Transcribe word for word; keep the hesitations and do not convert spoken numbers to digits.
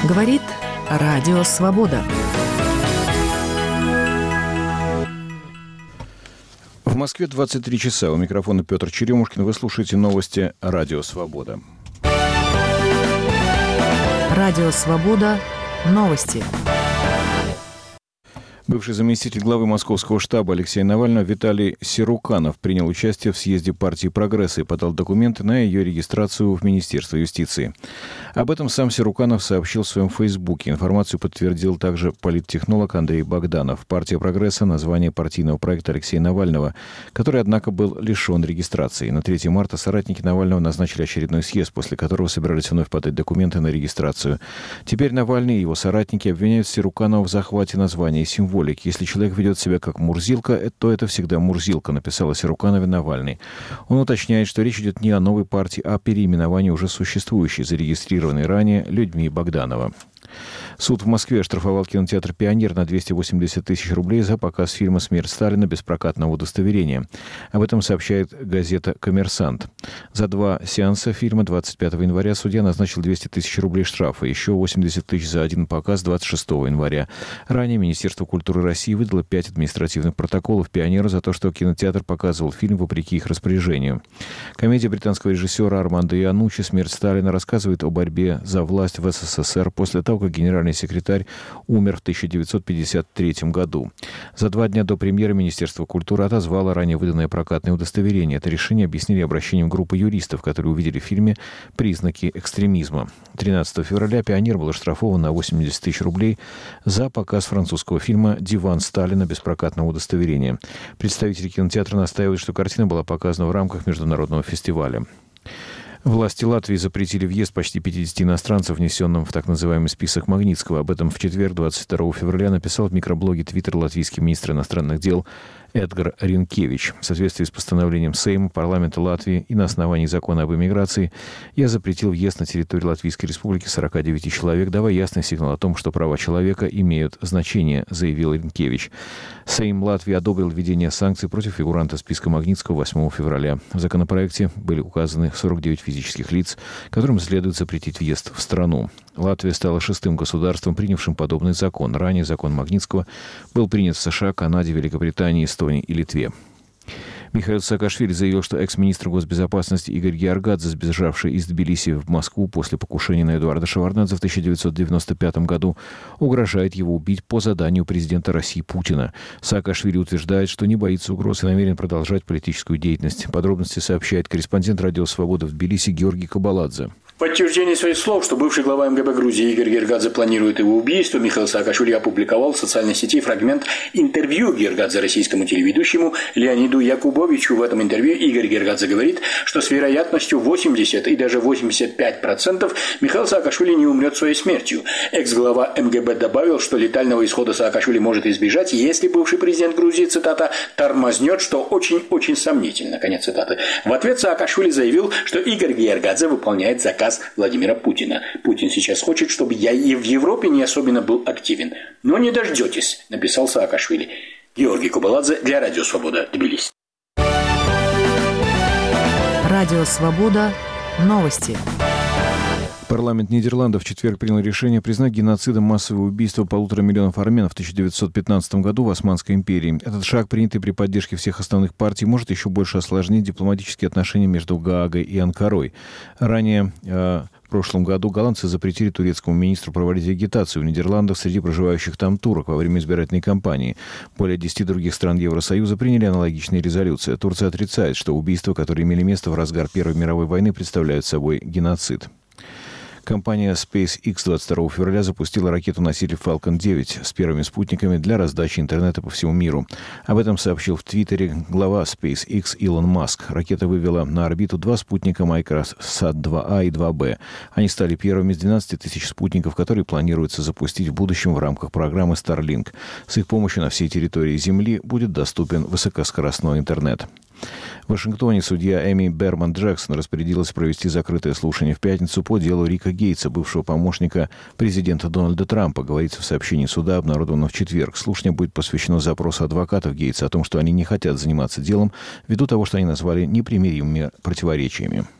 Говорит Радио Свобода. В Москве двадцать три часа. У микрофона Петр Черемушкин. Вы слушаете новости Радио Свобода. Радио Свобода. Новости. Бывший заместитель главы московского штаба Алексея Навального Виталий Сируканов принял участие в съезде партии «Прогресс» и подал документы на ее регистрацию в Министерство юстиции. Об этом сам Сируканов сообщил в своем фейсбуке. Информацию подтвердил также политтехнолог Андрей Богданов. Партия «Прогресса» — название партийного проекта Алексея Навального, который, однако, был лишен регистрации. На третье марта соратники Навального назначили очередной съезд, после которого собирались вновь подать документы на регистрацию. Теперь Навальный и его соратники обвиняют Сируканова в захвате названия и символики. Если человек ведет себя как Мурзилка, то это всегда Мурзилка, написал о Сируканове Навальный. Он уточняет, что речь идет не о новой партии, а о переименовании уже существующей, зарегистрированной ранее людьми Богданова. Суд в Москве оштрафовал кинотеатр «Пионер» на двести восемьдесят тысяч рублей за показ фильма «Смерть Сталина» без прокатного удостоверения. Об этом сообщает газета «Коммерсант». За два сеанса фильма двадцать пятого января судья назначил двести тысяч рублей штрафа, еще восемьдесят тысяч за один показ двадцать шестого января. Ранее Министерство культуры России выдало пять административных протоколов «Пионеру» за то, что кинотеатр показывал фильм вопреки их распоряжению. Комедия британского режиссера Армандо Ианнуччи «Смерть Сталина» рассказывает о борьбе за власть в СССР после того, как генеральный секретарь умер в тысяча девятьсот пятьдесят третьем году. За два дня до премьеры Министерство культуры отозвало ранее выданное прокатное удостоверение. Это решение объяснили обращением группы юристов, которые увидели в фильме признаки экстремизма. тринадцатого февраля «Пионер» был оштрафован на восемьдесят тысяч рублей за показ французского фильма «Диван Сталина» без прокатного удостоверения. Представители кинотеатра настаивают, что картина была показана в рамках международного фестиваля. Власти Латвии запретили въезд почти пятидесяти иностранцев, внесенным в так называемый список Магнитского. Об этом в четверг, двадцать второго февраля, написал в микроблоге Твиттер латвийский министр иностранных дел Эдгар Ринкевич. В соответствии с постановлением Сейма, парламента Латвии и на основании закона об эмиграции я запретил въезд на территорию Латвийской Республики сорока девяти человек, давая ясный сигнал о том, что права человека имеют значение, заявил Ринкевич. Сейм Латвии одобрил введение санкций против фигуранта списка Магнитского восьмого февраля. В законопроекте были указаны сорок девять физических лиц, которым следует запретить въезд в страну. Латвия стала шестым государством, принявшим подобный закон. Ранее закон Магнитского был принят в США, Канаде, Великобритании, Эстонии и Литве. Михаил Саакашвили заявил, что экс-министр госбезопасности Игорь Георгадзе, сбежавший из Тбилиси в Москву после покушения на Эдуарда Шеварднадзе в тысяча девятьсот девяносто пятом году, угрожает его убить по заданию президента России Путина. Саакашвили утверждает, что не боится угроз и намерен продолжать политическую деятельность. Подробности сообщает корреспондент Радио Свобода в Тбилиси Георгий Кабаладзе. В подтверждение своих слов, что бывший глава МГБ Грузии Игорь Георгадзе планирует его убийство, Михаил Саакашвили опубликовал в социальной сети фрагмент интервью Георгадзе российскому телеведущему Леониду Якубовичу. В этом интервью Игорь Георгадзе говорит, что с вероятностью восемьдесят и даже восемьдесят пять процентов Михаил Саакашвили не умрет своей смертью. Экс-глава МГБ добавил, что летального исхода Саакашвили может избежать, если бывший президент Грузии, цитата, «тормознет, что очень-очень сомнительно». Конец цитаты. В ответ Саакашвили заявил, что Игорь Георгадзе выполняет заказ Владимира Путина. Путин сейчас хочет, чтобы я и в Европе не особенно был активен. Но не дождетесь, написал Саакашвили. Георгий Кабаладзе для Радио Свобода, Тбилиси. Радио Свобода. Новости. Парламент Нидерландов в четверг принял решение признать геноцидом массовое убийство полутора миллионов армян в тысяча девятьсот пятнадцатом году в Османской империи. Этот шаг, принятый при поддержке всех основных партий, может еще больше осложнить дипломатические отношения между Гаагой и Анкарой. Ранее, э, в прошлом году, голландцы запретили турецкому министру проводить агитацию в Нидерландах среди проживающих там турок во время избирательной кампании. Более десяти других стран Евросоюза приняли аналогичные резолюции. Турция отрицает, что убийства, которые имели место в разгар Первой мировой войны, представляют собой геноцид. Компания SpaceX двадцать второго февраля запустила ракету-носитель Falcon девять с первыми спутниками для раздачи интернета по всему миру. Об этом сообщил в Твиттере глава SpaceX Илон Маск. Ракета вывела на орбиту два спутника Microsat два А и два Б. Они стали первыми из двенадцати тысяч спутников, которые планируется запустить в будущем в рамках программы Starlink. С их помощью на всей территории Земли будет доступен высокоскоростной интернет. В Вашингтоне судья Эми Берман Джексон распорядилась провести закрытое слушание в пятницу по делу Рика Гейтса, бывшего помощника президента Дональда Трампа, говорится в сообщении суда, обнародованном в четверг. Слушание будет посвящено запросу адвокатов Гейтса о том, что они не хотят заниматься делом ввиду того, что они назвали непримиримыми противоречиями.